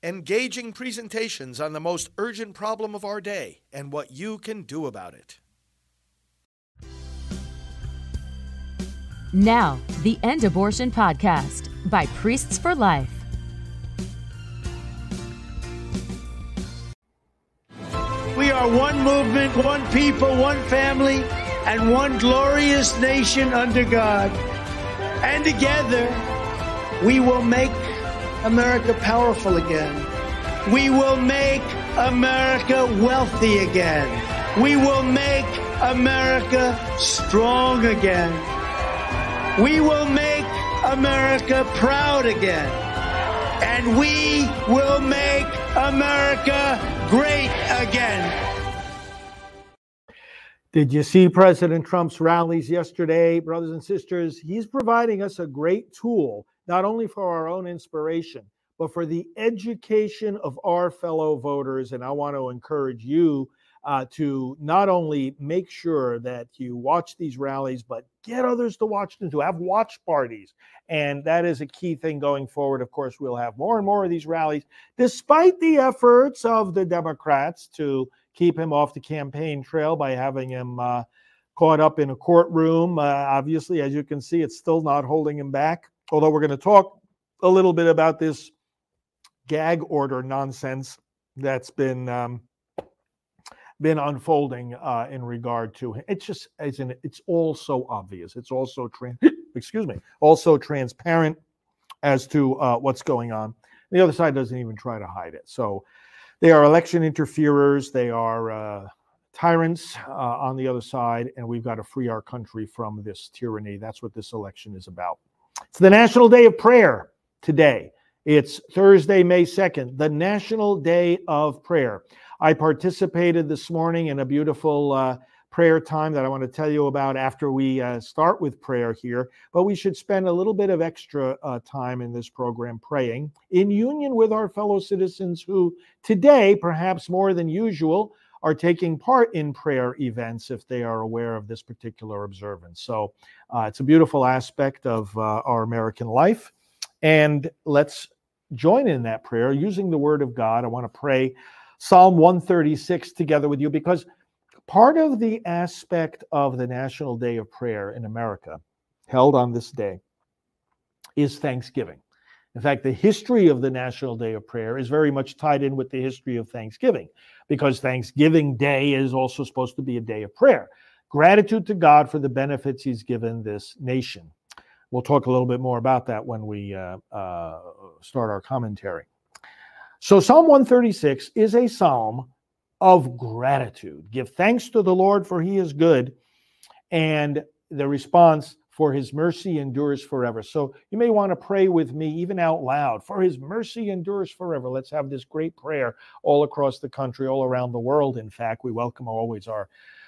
engaging presentations on the most urgent problem of our day and what you can do about it. Now, the End Abortion Podcast by Priests for Life. We are one movement, one people, one family, and one glorious nation under God. And together, we will make America powerful again. We will make America wealthy again. We will make America strong again. We will make America proud again. And we will make America great again. Did you see President Trump's rallies yesterday, brothers and sisters? He's providing us a great tool, not only for our own inspiration, but for the education of our fellow voters. And I want to encourage you to not only make sure that you watch these rallies, but get others to watch them, to have watch parties. And that is a key thing going forward. Of course, we'll have more and more of these rallies, despite the efforts of the Democrats to keep him off the campaign trail by having him caught up in a courtroom. Obviously, as you can see, it's still not holding him back. Although we're going to talk a little bit about this gag order nonsense that's been unfolding in regard to him. It's just, it's all so obvious. It's also also transparent as to what's going on. The other side doesn't even try to hide it. So they are election interferers. They are tyrants on the other side, and we've got to free our country from this tyranny. That's what this election is about. It's the National Day of Prayer today. It's Thursday, May 2nd, the National Day of Prayer. I participated this morning in a beautiful prayer time that I want to tell you about after we start with prayer here. But we should spend a little bit of extra time in this program praying in union with our fellow citizens who today, perhaps more than usual, are taking part in prayer events if they are aware of this particular observance. So it's a beautiful aspect of our American life. And let's join in that prayer using the Word of God. I want to pray Psalm 136 together with you, because part of the aspect of the National Day of Prayer in America, held on this day, is Thanksgiving. In fact, the history of the National Day of Prayer is very much tied in with the history of Thanksgiving, because Thanksgiving Day is also supposed to be a day of prayer. Gratitude to God for the benefits he's given this nation. We'll talk a little bit more about that when we start our commentary. So Psalm 136 is a psalm of gratitude. Give thanks to the Lord, for he is good. And the response, for his mercy endures forever. So you may want to pray with me, even out loud, for his mercy endures forever. Let's have this great prayer all across the country, all around the world. In fact, we welcome always our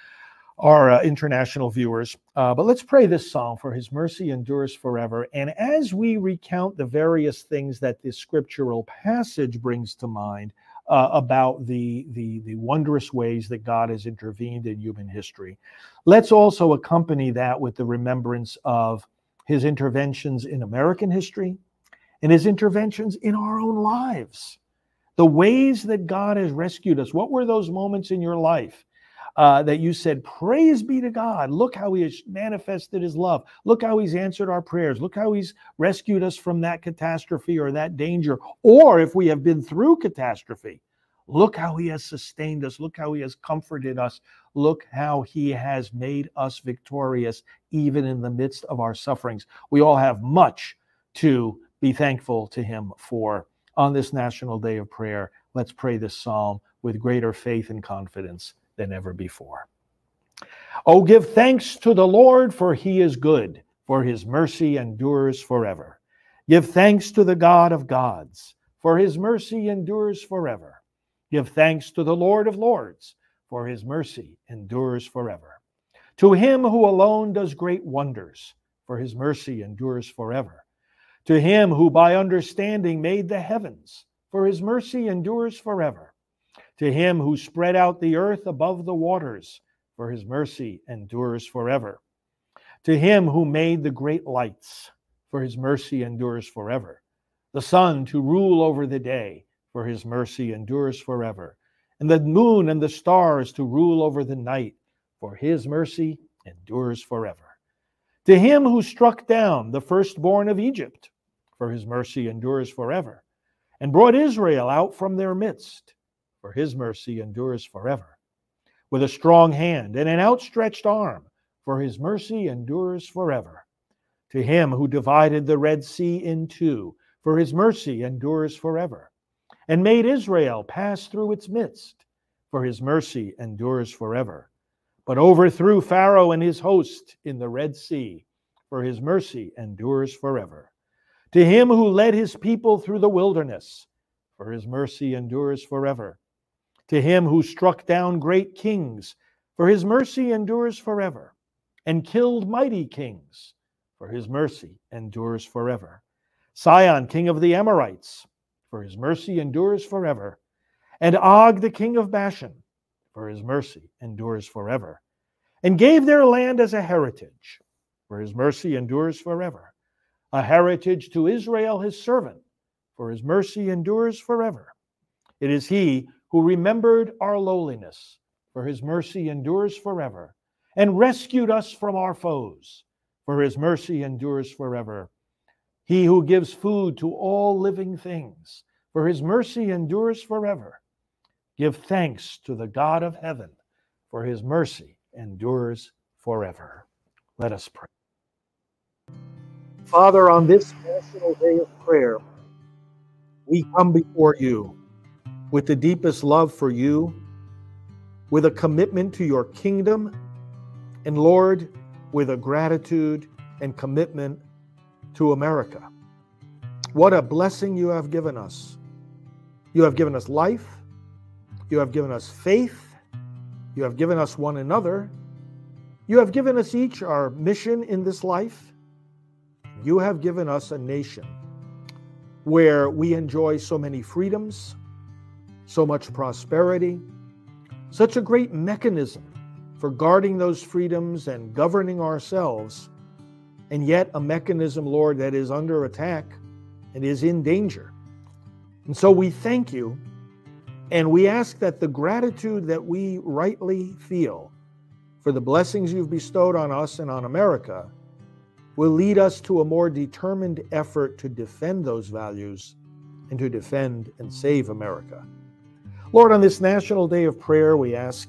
international viewers. But let's pray this psalm, for his mercy endures forever. And as we recount the various things that this scriptural passage brings to mind about the wondrous ways that God has intervened in human history, let's also accompany that with the remembrance of his interventions in American history and his interventions in our own lives. The ways that God has rescued us. What were those moments in your life that you said, praise be to God. Look how he has manifested his love. Look how he's answered our prayers. Look how he's rescued us from that catastrophe or that danger. Or if we have been through catastrophe, look how he has sustained us. Look how he has comforted us. Look how he has made us victorious, even in the midst of our sufferings. We all have much to be thankful to him for. On this National Day of Prayer, let's pray this psalm with greater faith and confidence than ever before. Oh, give thanks to the Lord, for he is good, for his mercy endures forever. Give thanks to the God of gods, for his mercy endures forever. Give thanks to the Lord of lords, for his mercy endures forever. To him who alone does great wonders, for his mercy endures forever. To him who by understanding made the heavens, for his mercy endures forever. To him who spread out the earth above the waters, for his mercy endures forever. To him who made the great lights, for his mercy endures forever. The sun to rule over the day, for his mercy endures forever. And the moon and the stars to rule over the night, for his mercy endures forever. To him who struck down the firstborn of Egypt, for his mercy endures forever, and brought Israel out from their midst, for his mercy endures forever. With a strong hand and an outstretched arm, for his mercy endures forever. To him who divided the Red Sea in two, for his mercy endures forever, and made Israel pass through its midst, for his mercy endures forever, but overthrew Pharaoh and his host in the Red Sea, for his mercy endures forever. To him who led his people through the wilderness, for his mercy endures forever. To him who struck down great kings, for his mercy endures forever, and killed mighty kings, for his mercy endures forever. Sihon, king of the Amorites, for his mercy endures forever, and Og, the king of Bashan, for his mercy endures forever, and gave their land as a heritage, for his mercy endures forever, a heritage to Israel his servant, for his mercy endures forever. It is he who remembered our lowliness, for his mercy endures forever, and rescued us from our foes, for his mercy endures forever. He who gives food to all living things, for his mercy endures forever. Give thanks to the God of heaven, for his mercy endures forever. Let us pray. Father, on this National Day of Prayer, we come before you with the deepest love for you, with a commitment to your kingdom, and Lord, with a gratitude and commitment to America. What a blessing you have given us. You have given us life. You have given us faith. You have given us one another. You have given us each our mission in this life. You have given us a nation where we enjoy so many freedoms, so much prosperity, such a great mechanism for guarding those freedoms and governing ourselves, and yet a mechanism, Lord, that is under attack and is in danger. And so we thank you, and we ask that the gratitude that we rightly feel for the blessings you've bestowed on us and on America will lead us to a more determined effort to defend those values and to defend and save America. Lord, on this National Day of Prayer, we ask,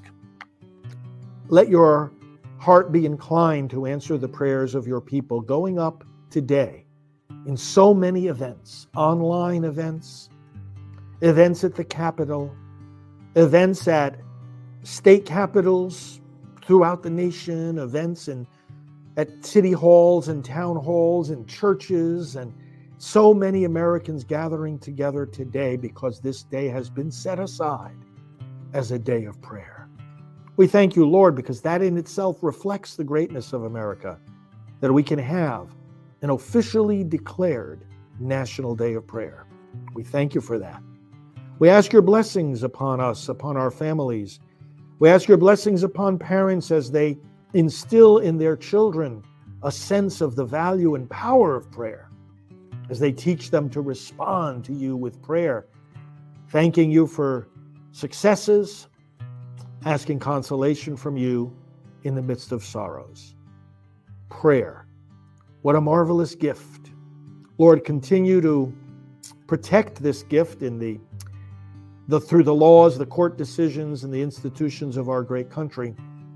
let your heart be inclined to answer the prayers of your people going up today in so many events, online events, events at the Capitol, events at state capitals throughout the nation, events at city halls and town halls and churches, and so many Americans gathering together today because this day has been set aside as a day of prayer. We thank you, Lord, because that in itself reflects the greatness of America, that we can have an officially declared National Day of Prayer. We thank you for that. We ask your blessings upon us, upon our families. We ask your blessings upon parents as they instill in their children a sense of the value and power of prayer, as they teach them to respond to you with prayer, thanking you for successes, asking consolation from you in the midst of sorrows. Prayer, what a marvelous gift. Lord, continue to protect this gift in through the laws, the court decisions, and the institutions of our great country.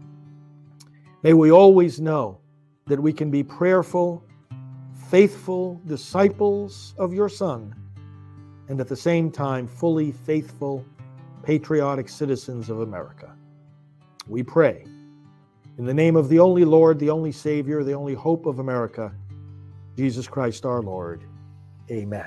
May we always know that we can be prayerful, faithful disciples of your Son, and at the same time, fully faithful, patriotic citizens of America. We pray in the name of the only Lord, the only Savior, the only hope of America, Jesus Christ our Lord. Amen.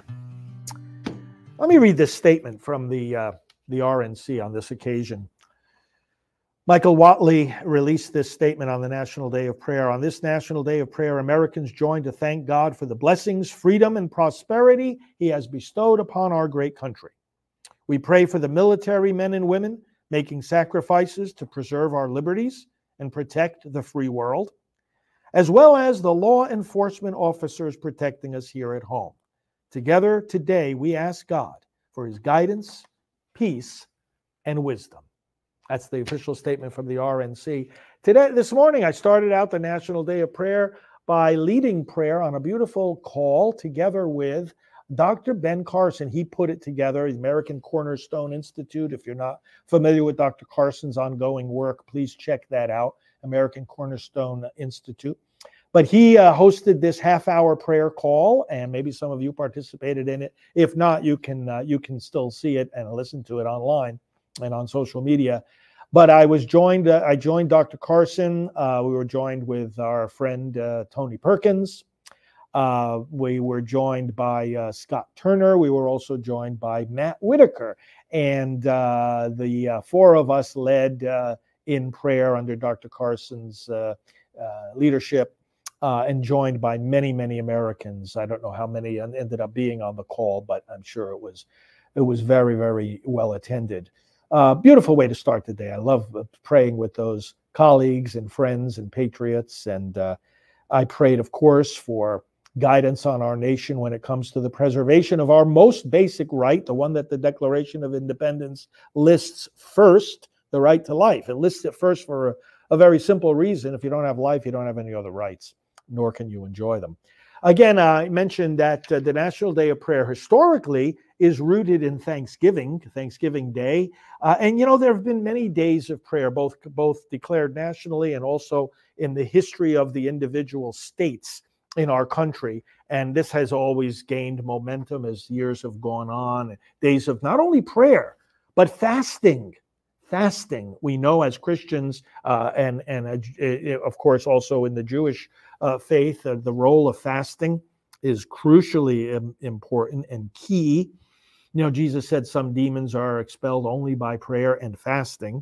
Let me read this statement from the RNC on this occasion. Michael Whatley released this statement on the National Day of Prayer. On this National Day of Prayer, Americans join to thank God for the blessings, freedom, and prosperity he has bestowed upon our great country. We pray for the military men and women making sacrifices to preserve our liberties and protect the free world, as well as the law enforcement officers protecting us here at home. Together today, we ask God for his guidance, peace, and wisdom. That's the official statement from the RNC. This morning, I started out the National Day of Prayer by leading prayer on a beautiful call together with Dr. Ben Carson. He put it together, the American Cornerstone Institute. If you're not familiar with Dr. Carson's ongoing work, please check that out, American Cornerstone Institute. But he hosted this half-hour prayer call, and maybe some of you participated in it. If not, you can still see it and listen to it online and on social media. But I joined Dr. Carson. We were joined with our friend Tony Perkins. We were joined by Scott Turner. We were also joined by Matt Whitaker. And the four of us led in prayer under Dr. Carson's leadership, and joined by many, many Americans. I don't know how many ended up being on the call, but I'm sure it was very, very well attended. Beautiful way to start the day. I love praying with those colleagues and friends and patriots. And I prayed, of course, for guidance on our nation when it comes to the preservation of our most basic right, the one that the Declaration of Independence lists first, the right to life. It lists it first for a very simple reason. If you don't have life, you don't have any other rights, nor can you enjoy them. Again, I mentioned that the National Day of Prayer historically is rooted in Thanksgiving Day. And, there have been many days of prayer, both declared nationally and also in the history of the individual states in our country. And this has always gained momentum as years have gone on. Days of not only prayer, but fasting. Fasting, we know as Christians, and of course also in the Jewish faith, the role of fasting is crucially important and key. Jesus said some demons are expelled only by prayer and fasting.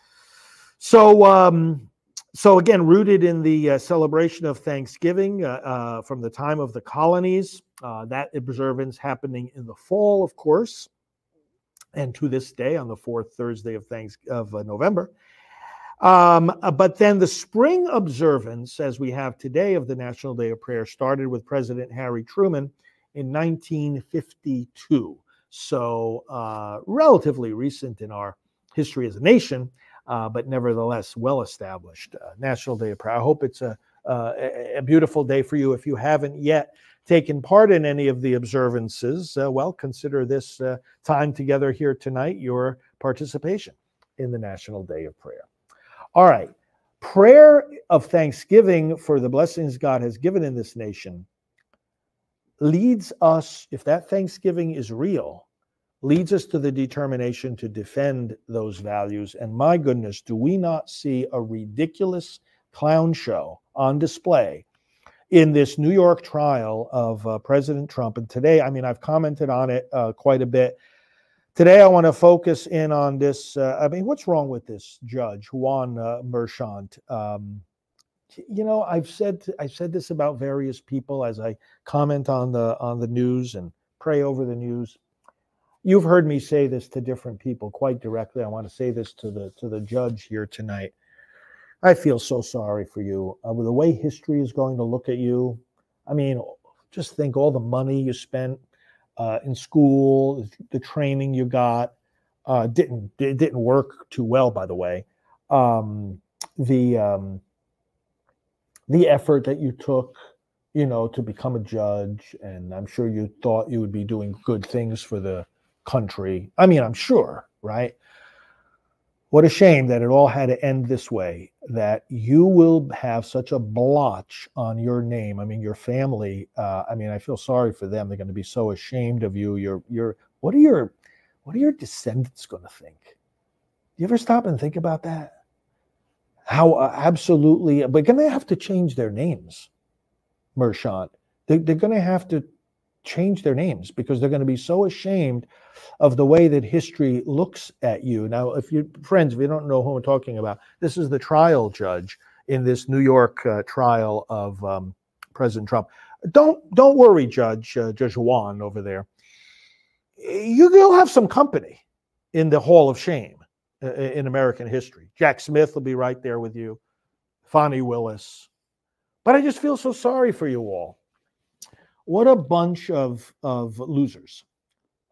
So again, rooted in the celebration of Thanksgiving from the time of the colonies, that observance happening in the fall, of course, and to this day on the fourth Thursday of November. But then the spring observance, as we have today, of the National Day of Prayer started with President Harry Truman in 1952. So relatively recent in our history as a nation, but nevertheless well-established National Day of Prayer. I hope it's a beautiful day for you. If you haven't yet taken part in any of the observances, consider this time together here tonight your participation in the National Day of Prayer. All right. Prayer of thanksgiving for the blessings God has given in this nation leads us, if that thanksgiving is real, leads us to the determination to defend those values. And my goodness, do we not see a ridiculous clown show on display in this New York trial of President Trump? And today, I've commented on it quite a bit. Today, I want to focus in on this. What's wrong with this judge, Juan Merchant? I've said this about various people as I comment on the news and pray over the news. You've heard me say this to different people quite directly. I want to say this to the judge here tonight. I feel so sorry for you. With the way history is going to look at you, just think all the money you spent in school, the training you got, didn't work too well, by the way. The effort that you took, to become a judge, and I'm sure you thought you would be doing good things for the country. I'm sure, right? What a shame that it all had to end this way, that you will have such a blotch on your name. Your family, I feel sorry for them. They're going to be so ashamed of you. What are your descendants going to think? Do you ever stop and think about that? How absolutely, we're going to have to change their names, Merchant. They're going to have to change their names because they're going to be so ashamed of the way that history looks at you. Now, if you don't know who I'm talking about, this is the trial judge in this New York trial of President Trump. Don't worry, Judge Juan over there. You'll have some company in the Hall of Shame in American history. Jack Smith will be right there with you, Fani Willis. But I just feel so sorry for you all. What a bunch of losers.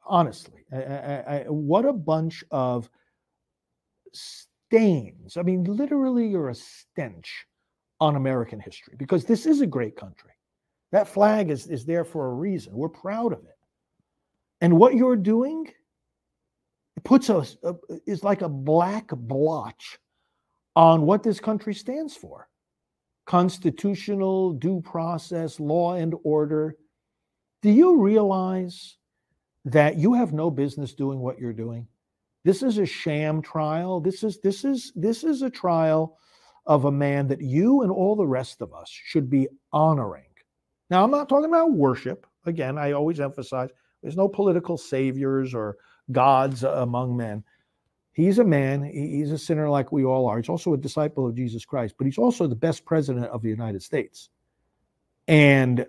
Honestly, what a bunch of stains. I mean, literally, you're a stench on American history, because this is a great country. That flag is there for a reason. We're proud of it. And what you're doing puts us, is like a black blotch on what this country stands for. Constitutional due process, law and order. Do you realize that you have no business doing what you're doing? This is a sham trial. This is a trial of a man that you and all the rest of us should be honoring. Now, I'm not talking about worship. Again, I always emphasize there's no political saviors or gods among men. He's a man. He's a sinner like we all are. He's also a disciple of Jesus Christ, but he's also the best president of the United States. And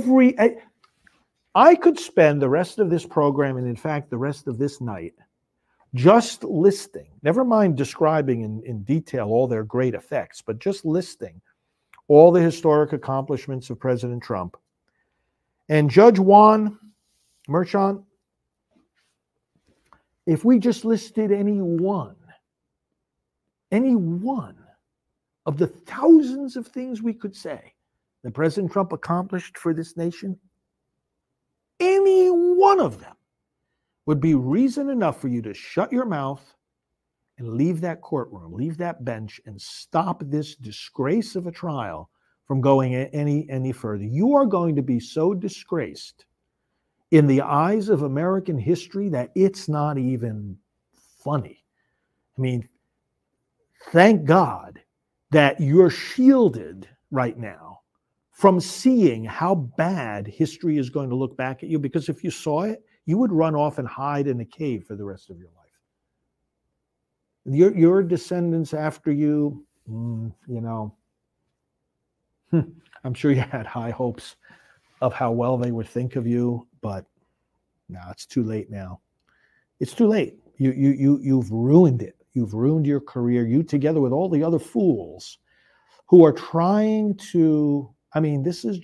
I could spend the rest of this program, and in fact, the rest of this night, just listing, never mind describing in detail all their great effects, but just listing all the historic accomplishments of President Trump. And Judge Juan Merchan, if we just listed any one of the thousands of things we could say that President Trump accomplished for this nation, any one of them would be reason enough for you to shut your mouth and leave that courtroom, leave that bench, and stop this disgrace of a trial from going any further. You are going to be so disgraced in the eyes of American history that it's not even funny. I mean, thank God that you're shielded right now from seeing how bad history is going to look back at you, because if you saw it, you would run off and hide in a cave for the rest of your life. Your descendants after you, I'm sure you had high hopes of how well they would think of you, but no, it's too late now. It's too late. You've ruined it. You've ruined your career. You, together with all the other fools who are trying to, this is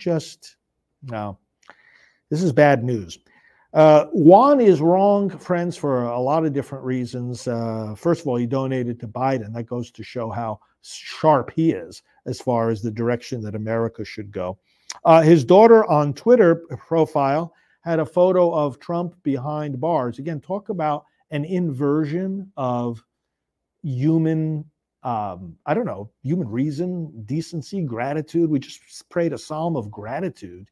bad news. Juan is wrong, friends, for a lot of different reasons. First of all, he donated to Biden. That goes to show how sharp he is as far as the direction that America should go. His daughter on Twitter profile had a photo of Trump behind bars. Again, talk about an inversion of human, human reason, decency, gratitude. We just prayed a psalm of gratitude.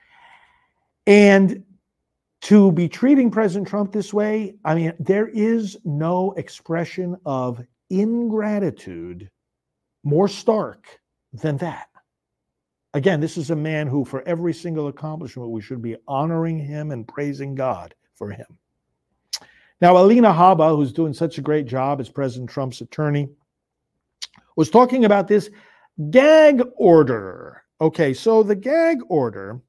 And to be treating President Trump this way, there is no expression of ingratitude more stark than that. Again, this is a man who, for every single accomplishment, we should be honoring him and praising God for him. Now, Alina Habba, who's doing such a great job as President Trump's attorney, was talking about this gag order. Okay, so the gag order,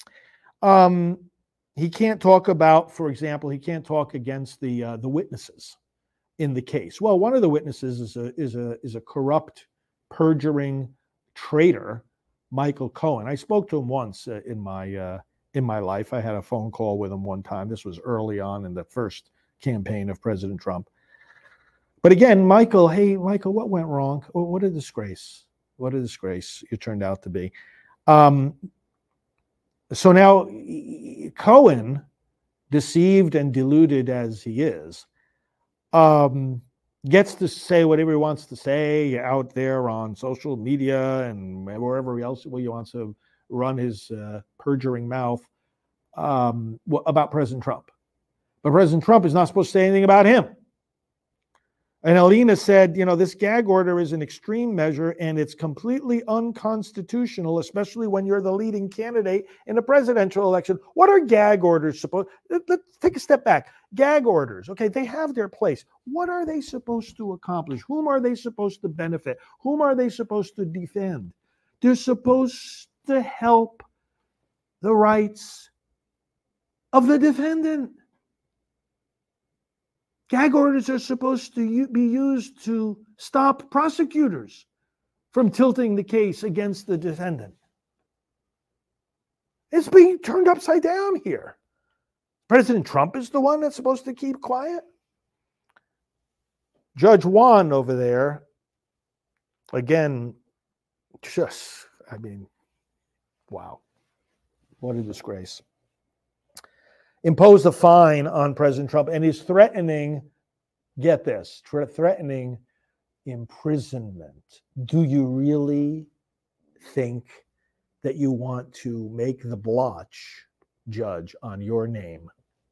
he can't talk about, for example, he can't talk against the witnesses in the case. Well, one of the witnesses is a corrupt, perjuring traitor, Michael Cohen. I spoke to him once in my life. I had a phone call with him one time. This was early on in the first campaign of President Trump. But again, Michael, what went wrong? What a disgrace. What a disgrace you turned out to be. So now Cohen, deceived and deluded as he is, gets to say whatever he wants to say out there on social media and wherever else he wants to run his perjuring mouth about President Trump. But President Trump is not supposed to say anything about him. And Alina said, this gag order is an extreme measure and it's completely unconstitutional, especially when you're the leading candidate in a presidential election. What are gag orders supposed? Let's take a step back. Gag orders, okay, they have their place. What are they supposed to accomplish? Whom are they supposed to benefit? Whom are they supposed to defend? They're supposed to help the rights of the defendant. Gag orders are supposed to be used to stop prosecutors from tilting the case against the defendant. It's being turned upside down here. President Trump is the one that's supposed to keep quiet? Judge Juan over there, again, wow. What a disgrace. Imposed a fine on President Trump and is threatening, get this, threatening imprisonment. Do you really think that you want to make the blotch, Judge, on your name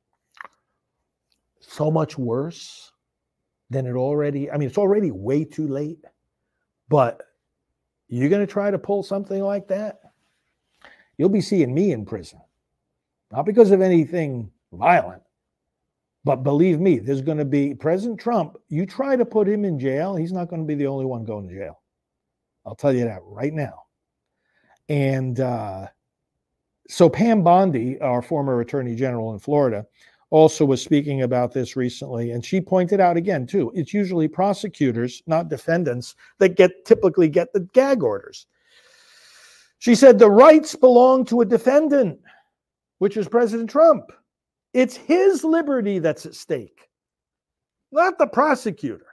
so much worse than it already? I mean, it's already way too late, but you're going to try to pull something like that? You'll be seeing me in prison. Not because of anything violent, but believe me, there's going to be President Trump. You try to put him in jail, he's not going to be the only one going to jail. I'll tell you that right now. And so Pam Bondi, our former attorney general in Florida, also was speaking about this recently. And she pointed out again, too, it's usually prosecutors, not defendants, that typically get the gag orders. She said the rights belong to a defendant, which is President Trump. It's his liberty that's at stake, not the prosecutor.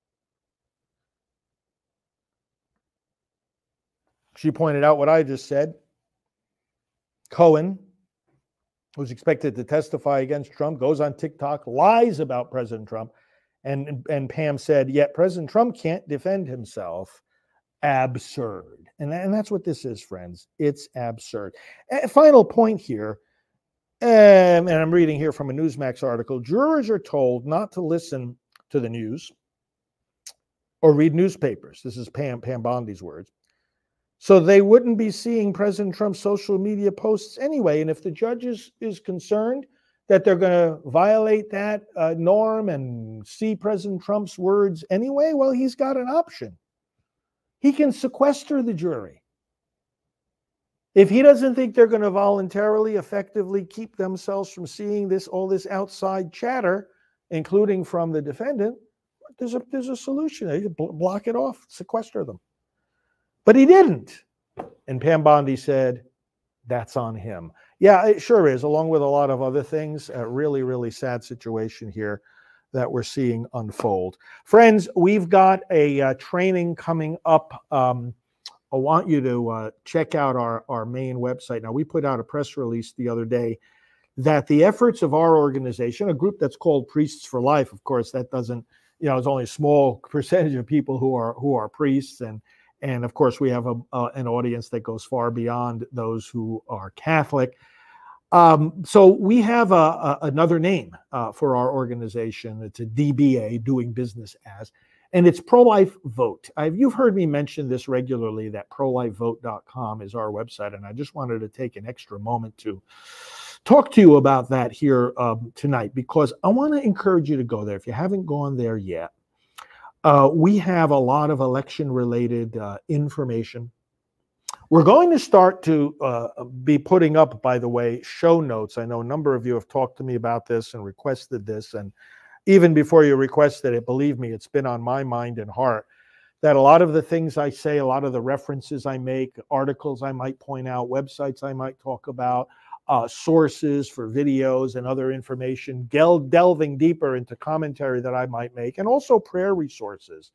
She pointed out what I just said. Cohen, who's expected to testify against Trump, goes on TikTok, lies about President Trump. And Pam said, yet President Trump can't defend himself. Absurd. And that's what this is, friends. It's absurd. A final point here, and I'm reading here from a Newsmax article. Jurors are told not to listen to the news or read newspapers. This is Pam Bondi's words. So they wouldn't be seeing President Trump's social media posts anyway. And if the judge is concerned that they're going to violate that norm and see President Trump's words anyway, well, he's got an option. He can sequester the jury. If he doesn't think they're going to voluntarily, effectively keep themselves from seeing all this outside chatter, including from the defendant, there's a solution. You block it off, sequester them. But he didn't. And Pam Bondi said, that's on him. Yeah, it sure is, along with a lot of other things. A really, really sad situation here that we're seeing unfold. Friends, we've got a training coming up. I want you to check out our main website. Now, we put out a press release the other day that the efforts of our organization, a group that's called Priests for Life, of course, that doesn't, it's only a small percentage of people who are priests. And of course, we have an audience that goes far beyond those who are Catholic. So we have another name for our organization. It's a DBA, Doing Business As, and it's Pro-Life Vote. You've heard me mention this regularly, that prolifevote.com is our website, and I just wanted to take an extra moment to talk to you about that here tonight, because I want to encourage you to go there. If you haven't gone there yet, we have a lot of election-related information. We're going to start to be putting up, by the way, show notes. I know a number of you have talked to me about this and requested this. And even before you requested it, believe me, it's been on my mind and heart that a lot of the things I say, a lot of the references I make, articles I might point out, websites I might talk about, sources for videos and other information, delving deeper into commentary that I might make, and also prayer resources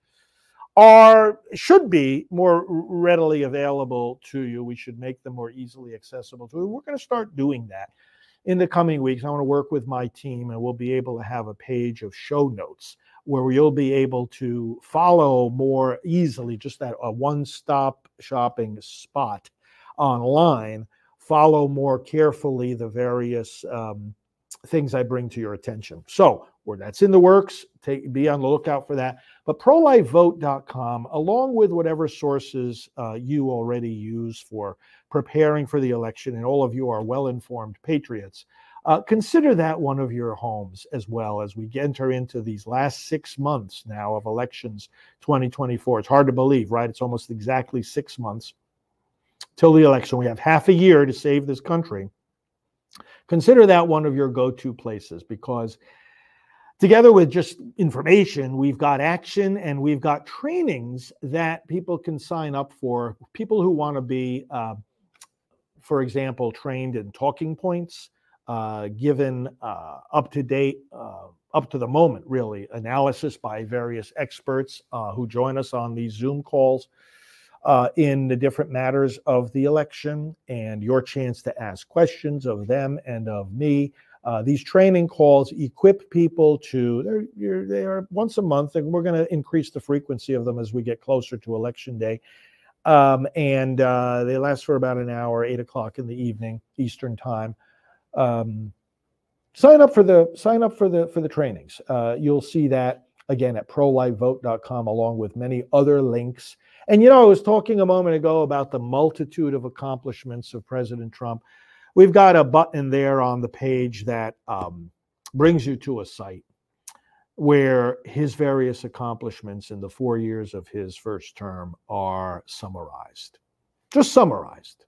should be more readily available to you. We should make them more easily accessible to you. We're going to start doing that in the coming weeks. I want to work with my team, and we'll be able to have a page of show notes where you'll be able to follow more easily, just that a one-stop shopping spot online, follow more carefully the various things I bring to your attention. So that's in the works. Be on the lookout for that. But prolifevote.com, along with whatever sources you already use for preparing for the election, and all of you are well-informed patriots, consider that one of your homes as well as we enter into these last 6 months now of elections 2024. It's hard to believe, right? It's almost exactly 6 months till the election. We have half a year to save this country. Consider that one of your go-to places, because together with just information, we've got action and we've got trainings that people can sign up for. People who want to be, for example, trained in talking points, given up-to-date, up to the moment, really, analysis by various experts who join us on these Zoom calls in the different matters of the election, and your chance to ask questions of them and of me. These training calls equip people to, they are once a month, and we're going to increase the frequency of them as we get closer to Election Day. And they last for about an hour, 8 o'clock in the evening, Eastern time. Sign up for the trainings. You'll see that again at prolifevote.com, along with many other links. And I was talking a moment ago about the multitude of accomplishments of President Trump. We've got a button there on the page that brings you to a site where his various accomplishments in the 4 years of his first term are summarized. Just summarized.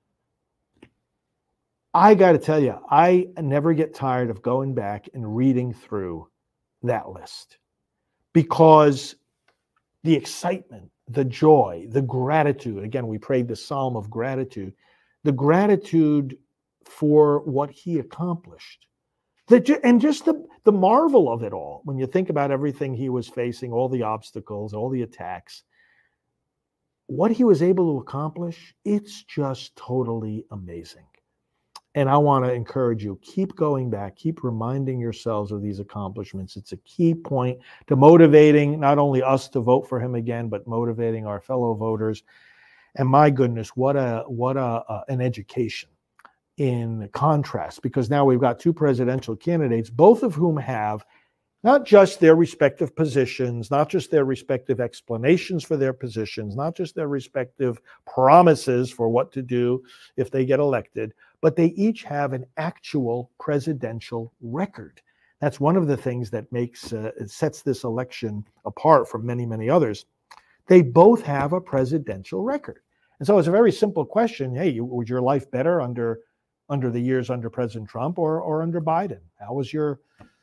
I got to tell you, I never get tired of going back and reading through that list, because the excitement, the joy, the gratitude, again, we prayed the Psalm of gratitude, the gratitude for what he accomplished, and just the marvel of it all, when you think about everything he was facing, all the obstacles, all the attacks, what he was able to accomplish, it's just totally amazing. And I want to encourage you, keep going back, keep reminding yourselves of these accomplishments. It's a key point to motivating not only us to vote for him again, but motivating our fellow voters. And my goodness, what an education in contrast, because now we've got two presidential candidates, both of whom have not just their respective positions, not just their respective explanations for their positions, not just their respective promises for what to do if they get elected, but they each have an actual presidential record. That's one of the things that sets this election apart from many, many others. They both have a presidential record. And so it's a very simple question. Hey, was your life better under the years under President Trump or under Biden? How was your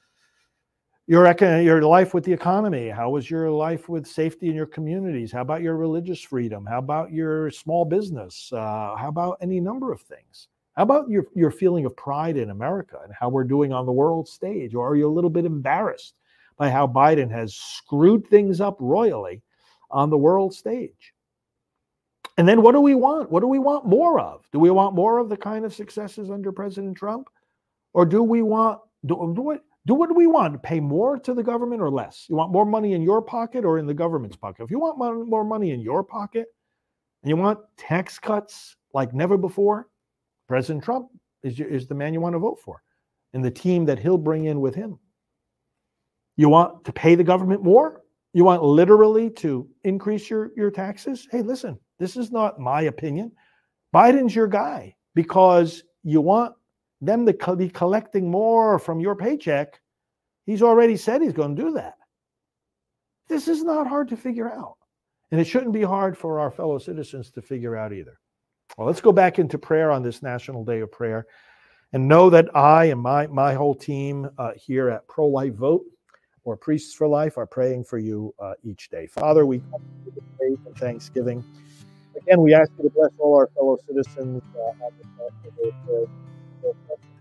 life with the economy? How was your life with safety in your communities? How about your religious freedom? How about your small business? How about any number of things? How about your feeling of pride in America and how we're doing on the world stage? Or are you a little bit embarrassed by how Biden has screwed things up royally on the world stage? And then what do we want? What do we want more of? Do we want more of the kind of successes under President Trump? Or do we want, what do we want? Pay more to the government or less? You want more money in your pocket or in the government's pocket? If you want more money in your pocket and you want tax cuts like never before, President Trump is the man you want to vote for and the team that he'll bring in with him. You want to pay the government more? You want literally to increase your taxes? Hey, listen, this is not my opinion. Biden's your guy, because you want them to be collecting more from your paycheck. He's already said he's going to do that. This is not hard to figure out. And it shouldn't be hard for our fellow citizens to figure out either. Well, let's go back into prayer on this National Day of Prayer, and know that I and my whole team here at Pro-Life Vote, or Priests for Life, are praying for you each day. Father, we come to you with praise and thanksgiving. Again, we ask you to bless all our fellow citizens on this National Day of Prayer.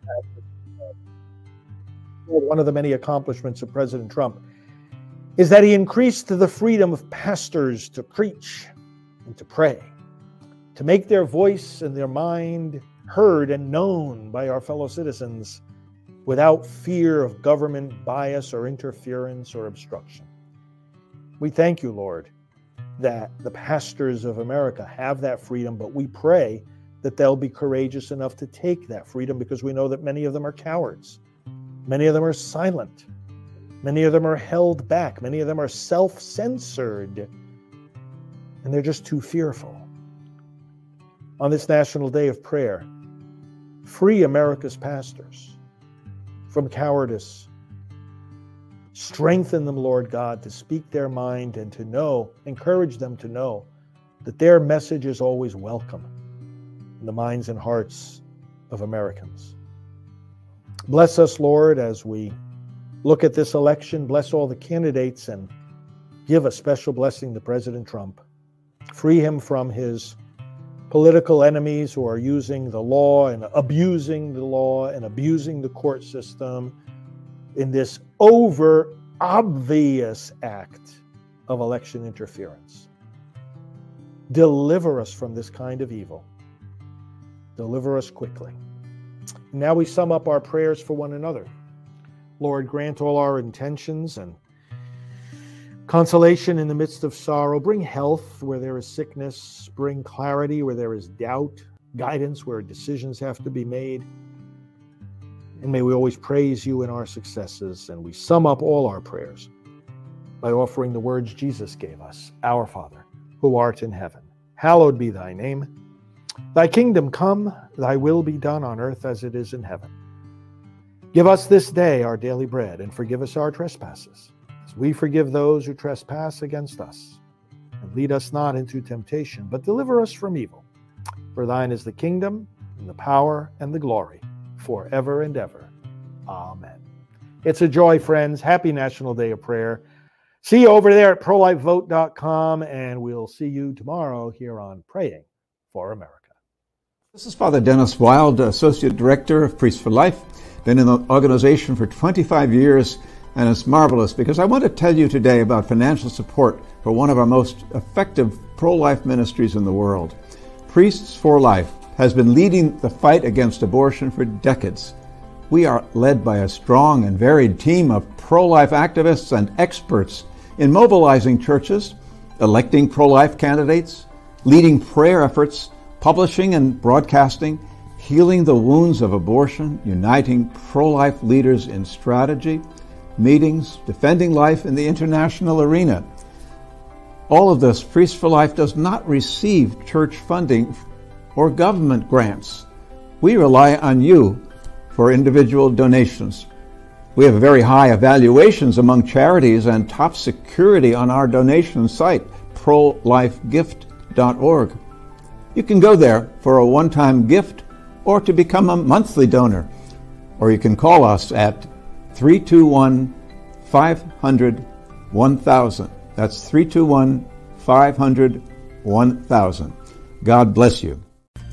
One of the many accomplishments of President Trump is that he increased the freedom of pastors to preach and to pray, to make their voice and their mind heard and known by our fellow citizens without fear of government bias or interference or obstruction. We thank you, Lord, that the pastors of America have that freedom, but we pray that they'll be courageous enough to take that freedom, because we know that many of them are cowards. Many of them are silent. Many of them are held back. Many of them are self-censored, and they're just too fearful. On this National Day of Prayer, free America's pastors from cowardice. Strengthen them, Lord God, to speak their mind and to know, encourage them to know that their message is always welcome in the minds and hearts of Americans. Bless us, Lord, as we look at this election. Bless all the candidates and give a special blessing to President Trump. Free him from his political enemies who are using the law and abusing the court system in this obvious act of election interference. Deliver us from this kind of evil. Deliver us quickly. Now we sum up our prayers for one another. Lord, grant all our intentions and consolation in the midst of sorrow. Bring health where there is sickness. Bring clarity where there is doubt. Guidance where decisions have to be made. And may we always praise you in our successes. And we sum up all our prayers by offering the words Jesus gave us. Our Father, who art in heaven, hallowed be thy name. Thy kingdom come, thy will be done on earth as it is in heaven. Give us this day our daily bread, and forgive us our trespasses, as we forgive those who trespass against us. And lead us not into temptation, but deliver us from evil. For thine is the kingdom, and the power, and the glory, forever and ever. Amen. It's a joy, friends. Happy National Day of Prayer. See you over there at prolifevote.com, and we'll see you tomorrow here on Praying for America. This is Father Dennis Wild, Associate Director of Priests for Life. Been in the organization for 25 years, and it's marvelous because I want to tell you today about financial support for one of our most effective pro-life ministries in the world. Priests for Life has been leading the fight against abortion for decades. We are led by a strong and varied team of pro-life activists and experts in mobilizing churches, electing pro-life candidates, leading prayer efforts, publishing and broadcasting, healing the wounds of abortion, uniting pro-life leaders in strategy, meetings, defending life in the international arena. All of this, Priests for Life does not receive church funding or government grants. We rely on you for individual donations. We have very high evaluations among charities and top security on our donation site, prolifegift.org. You can go there for a one-time gift or to become a monthly donor. Or you can call us at 321-500-1000. That's 321-500-1000. God bless you.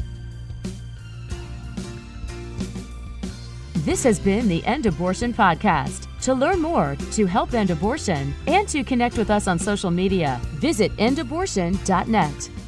This has been the End Abortion Podcast. To learn more, to help end abortion, and to connect with us on social media, visit endabortion.net.